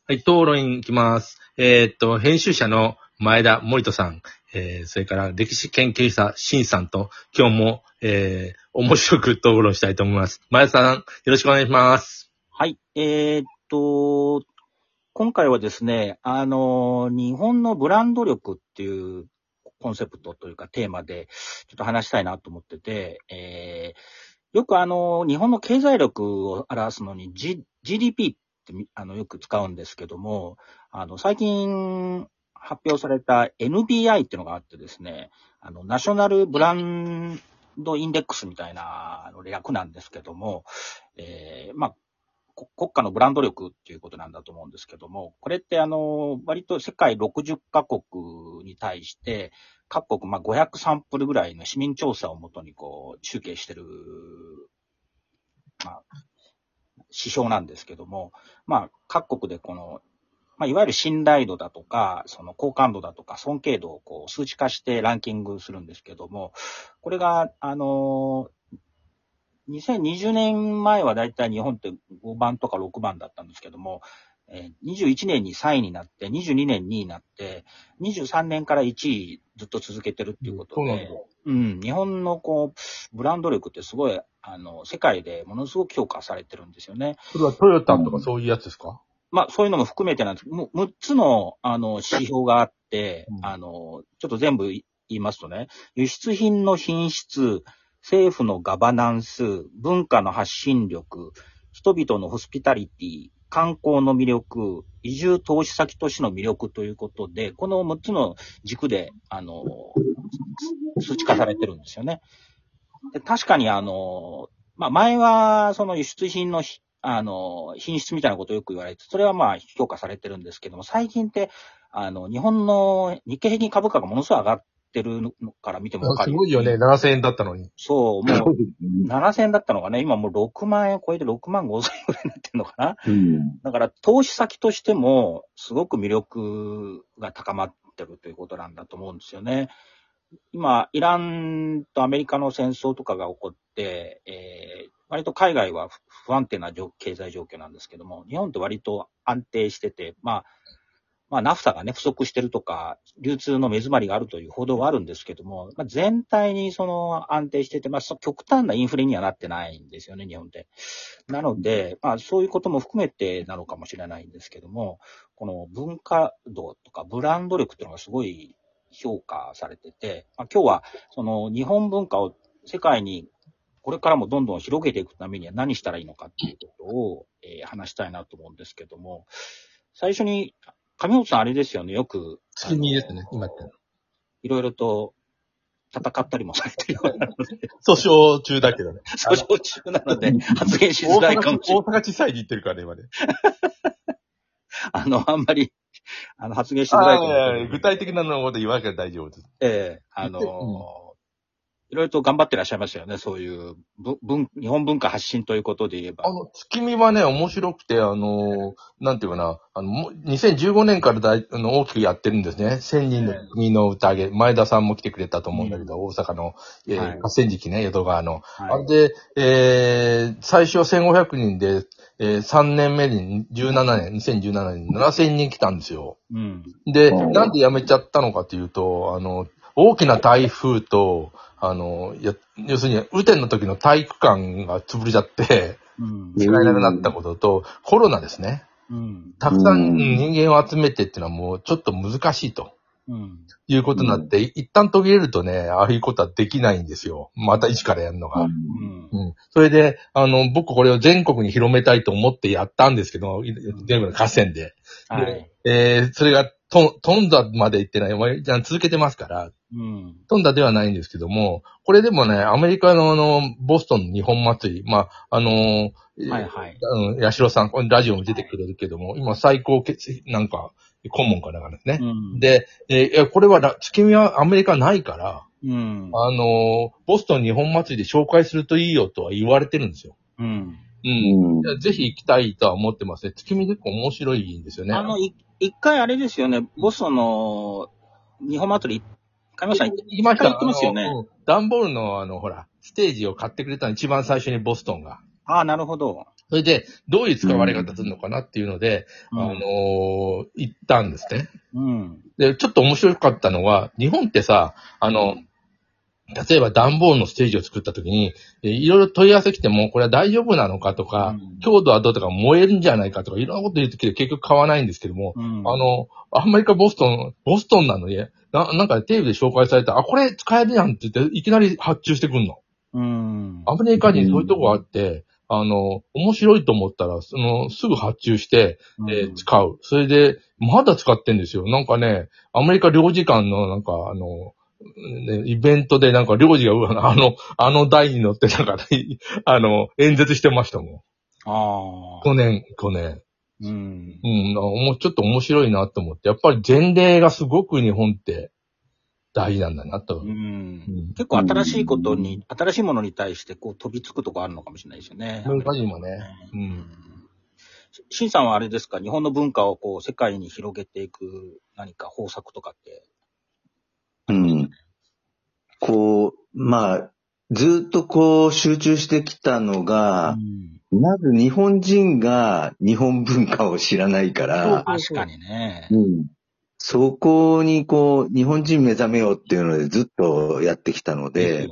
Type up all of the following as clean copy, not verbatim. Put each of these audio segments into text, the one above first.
はい、討論いきます。編集者の前田森人さん、それから歴史研究者新さんと今日も、面白く討論したいと思います。前田さん、よろしくお願いします。 はい。今回はですね、日本のブランド力っていうコンセプトというかテーマでちょっと話したいなと思ってて、よく日本の経済力を表すのに、GDP ってよく使うんですけども、最近発表された NBI っていうのがあってですね、ナショナルブランドインデックスみたいな略なんですけども、国家のブランド力っていうことなんだと思うんですけども、これって割と世界60カ国に対して、各国500サンプルぐらいの市民調査をもとに集計してる、指標なんですけども、各国でいわゆる信頼度だとか、その好感度だとか、尊敬度を数値化してランキングするんですけども、これが、2020年前はだいたい日本って5番とか6番だったんですけども、21年に3位になって、22年2位になって、23年から1位ずっと続けてるっていうことで、日本のブランド力ってすごい、世界でものすごく評価されてるんですよね。 それはトヨタとかそういうやつですか？ そういうのも含めてなんですけど、6つの、指標があって、ちょっと全部言いますとね、輸出品の品質、政府のガバナンス、文化の発信力、人々のホスピタリティ、観光の魅力、移住投資先としての魅力ということで、この6つの軸で、数値化されてるんですよね。で確かに前はその輸出品の品質みたいなことをよく言われて、それは評価されてるんですけども、最近って、日本の日経平均株価がものすごい上がってるのから見てもわかる。 すごいよね、7000円だったのに。 そう、もう、7000円だったのがね、今もう6万円超えて6万5千円ぐらいになってるのかな。だから、投資先としても、すごく魅力が高まってるということなんだと思うんですよね。今、イランとアメリカの戦争とかが起こって、割と海外は不安定な経済状況なんですけども、日本って割と安定してて、ナフタがね、不足してるとか、流通の目詰まりがあるという報道はあるんですけども、全体にその安定してて、極端なインフレにはなってないんですよね、日本って。なので、そういうことも含めてなのかもしれないんですけども、この文化度とかブランド力っていうのがすごい評価されてて、今日はその日本文化を世界にこれからもどんどん広げていくためには何したらいいのかっていうことを、話したいなと思うんですけども、最初に、上本さんあれですよね、よく、 月見ですね、今って。 いろいろと戦ったりもされてるようなので。 訴訟中だけどね。 訴訟中なので発言しづらいかもしれない。 大阪地裁に行ってるからね、今ね。 あんまり、発言しづらいかもしれない。 具体的なのこと言わなきゃ大丈夫です。 いろいろと頑張ってらっしゃいますよね。そういう、日本文化発信ということで言えば。 月見はね、面白くて、なんていうかな、2015年から大きくやってるんですね。千人の国の宴、前田さんも来てくれたと思うんだけど、大阪の、河川敷ね、淀川の。あれで、最初は1500人で、3年目に2017年に7000人来たんですよ。で、なんで辞めちゃったのかというと、大きな台風と、要するに、雨天の時の体育館が潰れちゃって、使えなくなったことと、コロナですね。たくさん人間を集めてっていうのはもうちょっと難しいと。いうことになって、一旦途切れるとね、ああいうことはできないんですよ。また一からやるのが。それで、僕これを全国に広めたいと思ってやったんですけど、全部の河川で。それがトンダまで行ってない、続けてますから、トンダではないんですけども、これでもね、アメリカのボストンの日本祭り、八代さん、ラジオも出てくれるけども、今最高顧問かなんかですね。で、これは月見はアメリカないから、ボストン日本祭りで紹介するといいよとは言われてるんですよ。ぜひ行きたいとは思ってますね。月見結構面白いんですよね。 一回あれですよね、ボストンの日本祭り、上さん行きました。 行ってますよね。 ダンボールのほら、ステージを買ってくれたの一番最初にボストンが。 なるほど。 それで、どういう使われ方するのかなっていうので、言ったんですね。で、ちょっと面白かったのは、日本ってさ、例えば段ボールのステージを作った時に、いろいろ問い合わせ来ても、これは大丈夫なのかとか、強度はどうとか燃えるんじゃないかとか、いろんなこと言ってきて結局買わないんですけども、アメリカボストンなのに、なんかテレビで紹介された、これ使えるやんって言って、いきなり発注してくんの。アメリカにそういうとこがあって、面白いと思ったら、すぐ発注して、使う。それで、まだ使ってんですよ。なんかね、アメリカ領事館の、なんか、イベントでなんか領事が、台に乗ってなんか、演説してましたもん。去年。もうちょっと面白いなと思って。やっぱり前例がすごく日本って大事なんだなと。 結構新しいものに対してこう飛びつくとこあるのかもしれないですよね。 難しいもね。 シンさんはあれですか、日本の文化をこう世界に広げていく何か方策とかって。 ずっとこう集中してきたのが、まず日本人が日本文化を知らないから、 確かにね。 そこにこう、日本人目覚めようっていうのでずっとやってきたので、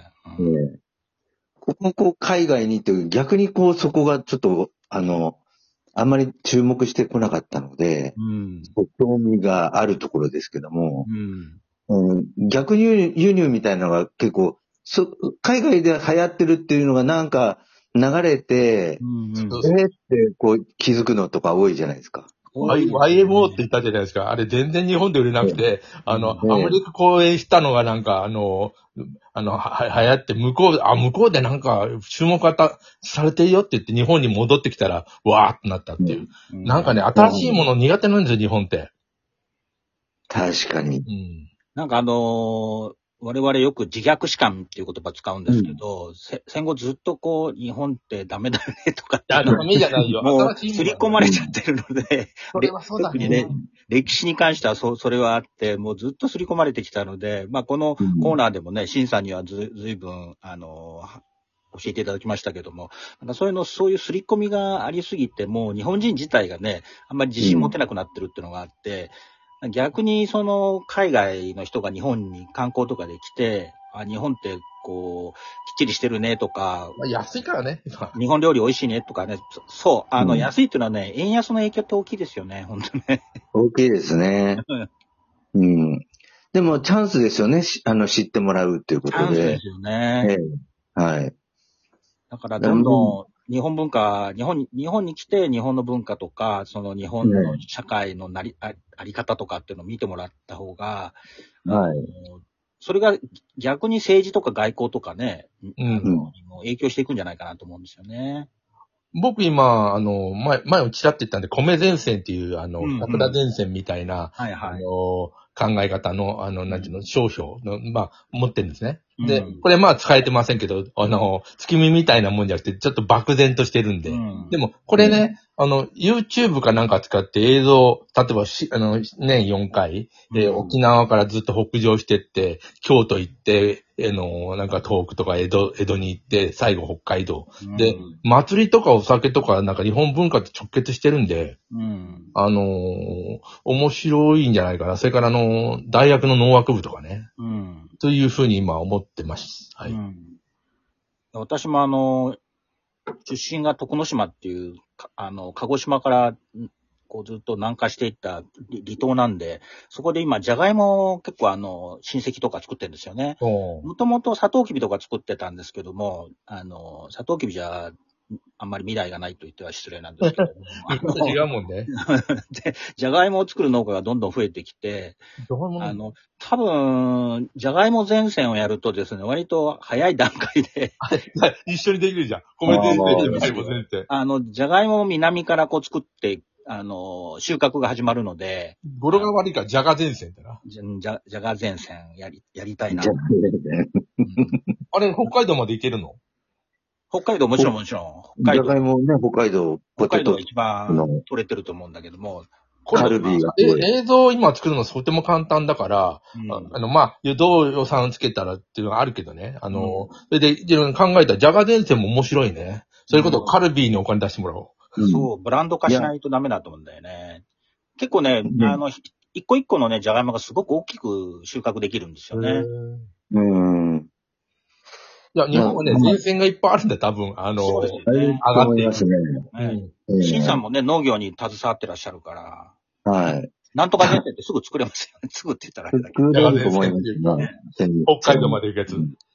こここう海外にって逆にこうそこがちょっと、あんまり注目してこなかったので、興味があるところですけども、逆輸入みたいなのが結構、海外で流行ってるっていうのがなんか流れて、ってこう気づくのとか多いじゃないですか。 YMO って言ったじゃないですか。あれ全然日本で売れなくて、アメリカ公演したのがなんか、流行って、向こうでなんか、注目されてるよって言って日本に戻ってきたら、わーってなったっていう。なんかね、新しいもの苦手なんですよ、日本って。 確かに。 なんか我々よく自虐史観っていう言葉使うんですけど、戦後ずっとこう、日本ってダメだよねとかって。 ダメじゃないよ。 もう、刷り込まれちゃってるので、特にね、歴史に関してはそれはあって、もうずっと刷り込まれてきたので、このコーナーでもね、シンさんにはずいぶん、教えていただきましたけども、そういう刷り込みがありすぎて、もう日本人自体がね、あんまり自信持てなくなってるっていうのがあって、逆に海外の人が日本に観光とかで来て、日本ってこう、きっちりしてるねとか、 安いからね、 日本料理美味しいねとかね、安いっていうのはね、円安の影響って大きいですよね、本当ね。 大きいですね。でもチャンスですよね、知ってもらうっていうことで。 チャンスですよね。 はい。 だからどんどん、日本に来て日本の文化とか、その日本の社会のあり方とかっていうのを見てもらった方が、それが逆に政治とか外交とかね、影響していくんじゃないかなと思うんですよね。 僕今、前をちらって言ったんで、米前線っていう、桜前線みたいな、考え方の、なんていうの、商標の、持ってるんですね。で、これ使えてませんけど、月見みたいなもんじゃなくて、ちょっと漠然としてるんで。でも、これね、YouTube かなんか使って映像、例えば年4回、沖縄からずっと北上してって、京都行って、なんか東北とか江戸に行って、最後北海道。で、祭りとかお酒とか、なんか日本文化と直結してるんで、面白いんじゃないかな。それから大学の農学部とかね。というふうに今思ってます。はい。 私も出身が徳之島っていう、鹿児島から、こうずっと南下していった離島なんで、そこで今、じゃがいも結構親戚とか作ってるんですよね。もともとサトウキビとか作ってたんですけども、サトウキビじゃ、あんまり未来がないと言っては失礼なんですけども。 違うもんね。 で、じゃがいもを作る農家がどんどん増えてきて、多分、じゃがいも前線をやるとですね、割と早い段階で。 一緒にできるじゃん。米前線、じゃがいも前線。 じゃがいもを南からこう作って、収穫が始まるので。 語呂が悪いから、じゃが前線ってな。 じゃが前線やりたいな。 あれ、北海道まで行けるの？ 北海道もちろん。 じゃがいもね、北海道が一番取れてると思うんだけども。 カルビーが。 映像を今作るのとても簡単だから、どう予算をつけたらっていうのがあるけどね。それで考えたら、じゃが前線も面白いね。 そういうことをカルビーにお金出してもらおう。そう、ブランド化しないとダメだと思うんだよね。結構ね、一個一個のね、じゃがいもがすごく大きく収穫できるんですよね。 いや、日本はね、前線がいっぱいあるんだよ、多分。 そうですね。 上がっていますね。 シンさんもね、農業に携わってらっしゃるから。 はい。 なんとか前線ってすぐ作れますよね。すぐって言ったらあれだけど。 作れると思います北海道まで行くやつ。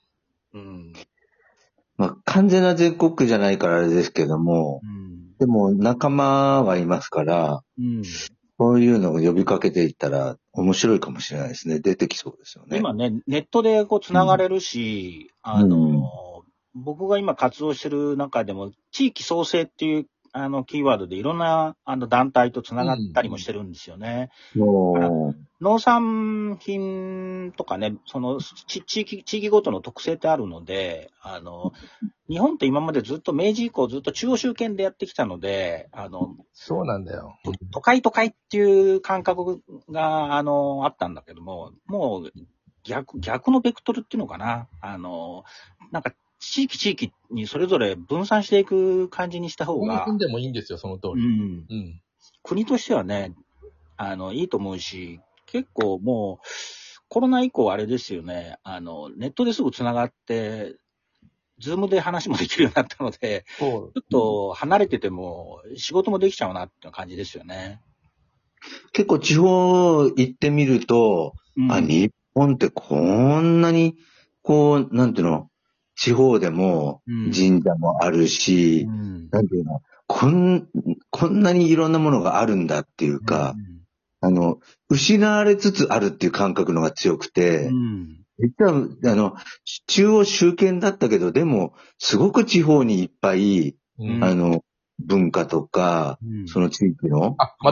まあ、完全な全国区じゃないからあれですけども、でも仲間はいますから、そういうのを呼びかけていったら面白いかもしれないですね。出てきそうですよね。 今ね、ネットでこう繋がれるし、僕が今活動してる中でも、地域創生っていうキーワードでいろんな団体と繋がったりもしてるんですよね。農産品とかね、その地域ごとの特性ってあるので、日本って今までずっと明治以降ずっと中央集権でやってきたので、 そうなんだよ。 都会っていう感覚が、あったんだけども、もう逆のベクトルっていうのかな。なんか地域にそれぞれ分散していく感じにした方が。 国でもいいんですよ、その通り。 国としてはね、いいと思うし、結構もう、コロナ以降あれですよね、ネットですぐ繋がって、ズームで話もできるようになったので、ちょっと離れてても仕事もできちゃうなっていう感じですよね。 結構地方行ってみると、日本ってこんなに、こう、なんていうの、地方でも神社もあるし、なんていうの、こんなにいろんなものがあるんだっていうか、失われつつあるっていう感覚のが強くて、実は、中央集権だったけど、でも、すごく地方にいっぱい、文化とか、その地域の、